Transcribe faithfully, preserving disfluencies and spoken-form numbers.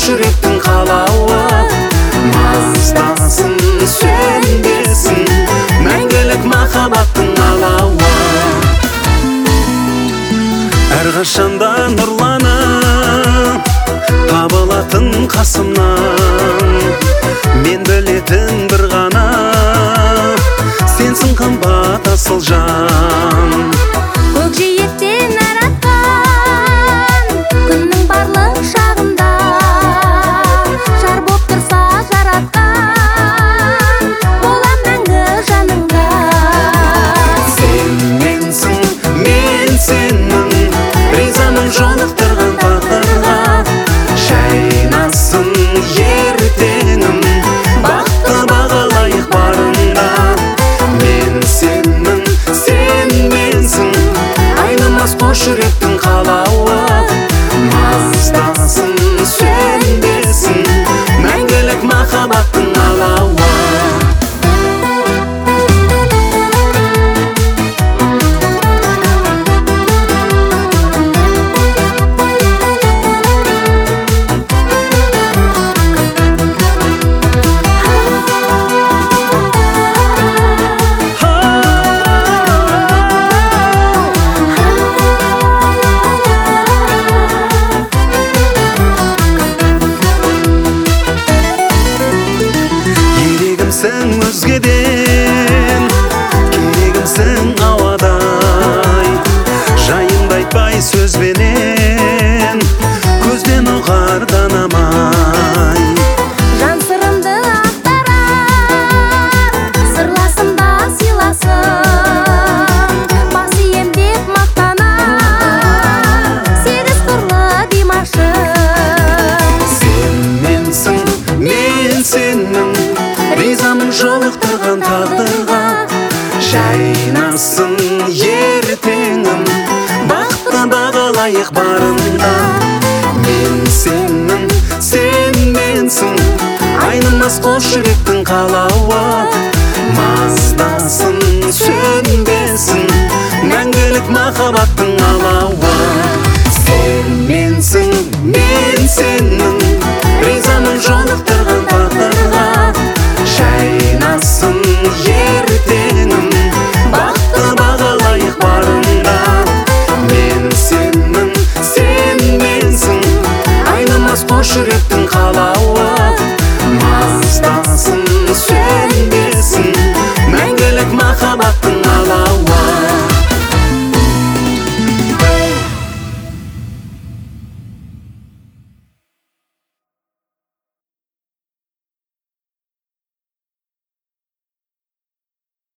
жүректің қалауы. Маздасын, сөнбесін мәңгілік махаббаттың алауы. Әрқашанда нұрланып табылатын қасымнан, мен білетін бір ғана сенсің қымбат асыл жан. Көкжиектен әр атқан күннің барлық шағында жар боп тұрса жаратқан, болам мәңгі жаныңда. Сен менсің, мен сенің, ризамын жолықтырған тағдырға. Жайнасын ертеңім, бақытты бағалайық барында. Мен сенмін, сен менсің, айнымас қос жүректің қалауы. Маздасын, сөнбесін мәңгілік махаббаттың алауы. Керегімсің өзгеден, керегімсің ауадай, жайыңды айтпай сөзбенен, көзден ұғар данамай. Жан сырымды ақтарар, сырласымда сыйласым, бас ием деп мақтанар, сегіз қырлы димашым. Сен менсің, мен сенің, ризамын жолықтырған тағдырға. Жайнасын ертеңім, бақытты бағалайық барында. Мен сенің, сен менсің, айнымас қос жүректің қалауы. Маздасын, сөнбесін мәңгілік махаббаттың алауы. Сен менсің, мен сенің, ризамын жолықтырған тағдырға. Жайнасын ертеңім, бақытты бағалайық барында. Мен сенмін, сен менсің, айнымас қос жүректің